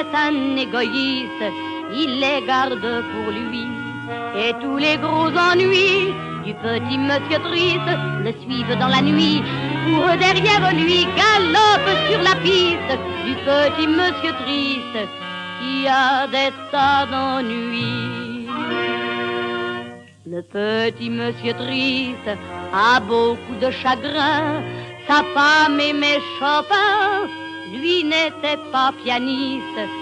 C'est un égoïste, il les garde pour lui. Et tous les gros ennuis du petit monsieur triste le suivent dans la nuit. Courent derrière lui, galopent sur la piste du petit monsieur triste qui a des tas d'ennuis. Le petit monsieur triste a beaucoup de chagrin. Sa femme aimait Chopin, lui n'était pas pianiste.